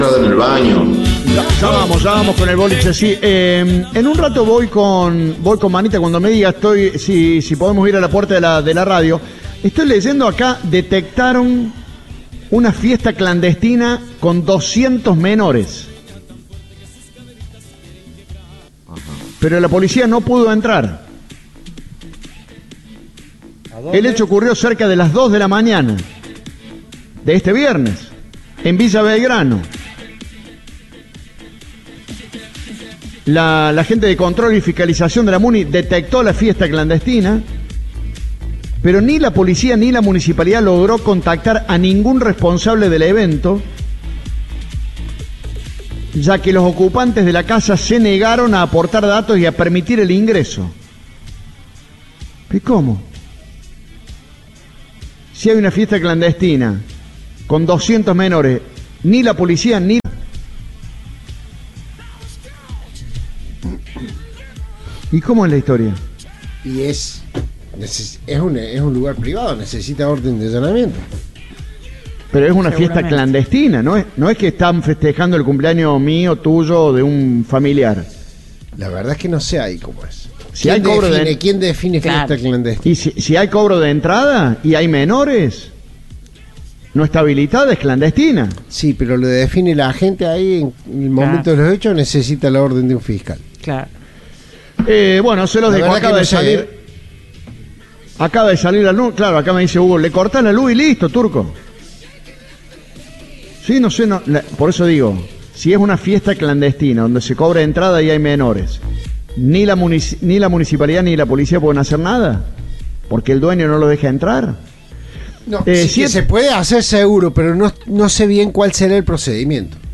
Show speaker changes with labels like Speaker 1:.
Speaker 1: en el baño.
Speaker 2: Ya vamos con el boliche, sí. En un rato voy con Manita cuando me diga si podemos ir a la puerta de la radio. Estoy leyendo acá, detectaron una fiesta clandestina con 200 menores. Pero la policía no pudo entrar. El hecho ocurrió cerca de las 2 de la mañana de este viernes, en Villa Belgrano. La gente de control y fiscalización de la MUNI detectó la fiesta clandestina, pero ni la policía ni la municipalidad logró contactar a ningún responsable del evento, ya que los ocupantes de la casa se negaron a aportar datos y a permitir el ingreso. ¿Y cómo? Si hay una fiesta clandestina con 200 menores, ni la policía ni... ¿Y cómo es la historia?
Speaker 3: Y es un lugar privado, necesita orden de allanamiento.
Speaker 2: Pero es una fiesta clandestina, no es que están festejando el cumpleaños mío, tuyo o de un familiar.
Speaker 3: La verdad es que no sé ahí cómo es.
Speaker 2: ¿Quién
Speaker 3: define fiesta clandestina?
Speaker 2: Y si hay cobro de entrada y hay menores, no está habilitada, es clandestina.
Speaker 3: Sí, pero lo define la gente ahí en el momento de los hechos, necesita la orden de un fiscal.
Speaker 4: Claro.
Speaker 2: Bueno, se los dejo, acaba de salir. Acaba de salir la luz, claro, acá me dice Hugo, le cortan la luz y listo, Turco. Sí, no sé, por eso digo, si es una fiesta clandestina donde se cobra entrada y hay menores, ni la municipalidad ni la policía pueden hacer nada, porque el dueño no lo deja entrar.
Speaker 3: No, sí que se puede hacer seguro, pero no sé bien cuál será el procedimiento.